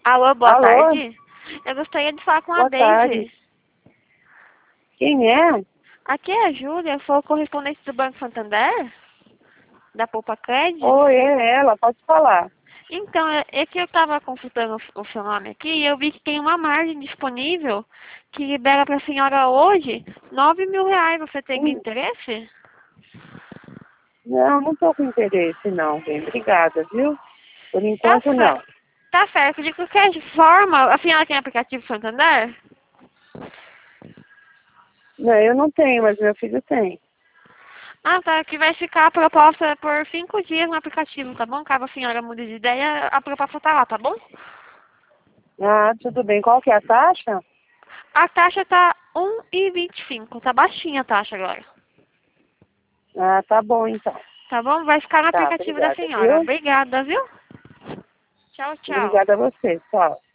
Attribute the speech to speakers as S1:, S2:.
S1: Alô, boa
S2: Alô?
S1: tarde. Eu gostaria de falar com a
S2: Boa tarde.
S1: Deise.
S2: Quem é?
S1: Aqui é a Júlia, sou correspondente do Banco Santander, da Poupa Cred.
S2: Oi, é ela, pode falar.
S1: Então, é que eu estava consultando o seu nome aqui e eu vi que tem uma margem disponível que libera para a senhora hoje R$ 9.000. Você tem
S2: Sim.
S1: interesse?
S2: Não, não tô com interesse não, bem. Obrigada, viu? Por
S1: Tá,
S2: enquanto não.
S1: tá certo. De qualquer forma, a senhora tem aplicativo Santander?
S2: Não, eu não tenho, mas meu filho tem.
S1: Ah, tá. Que vai ficar a proposta por 5 dias no aplicativo, tá bom? Caso a senhora mude de ideia, a proposta tá lá, tá bom?
S2: Ah, tudo bem. Qual que é a taxa?
S1: A taxa tá 1,25. Tá baixinha a taxa agora.
S2: Ah, tá bom então.
S1: Tá bom? Vai ficar no
S2: Tá,
S1: aplicativo da
S2: obrigada,
S1: senhora.
S2: viu?
S1: Obrigada, viu? Tchau, tchau.
S2: Obrigada a você. Tchau.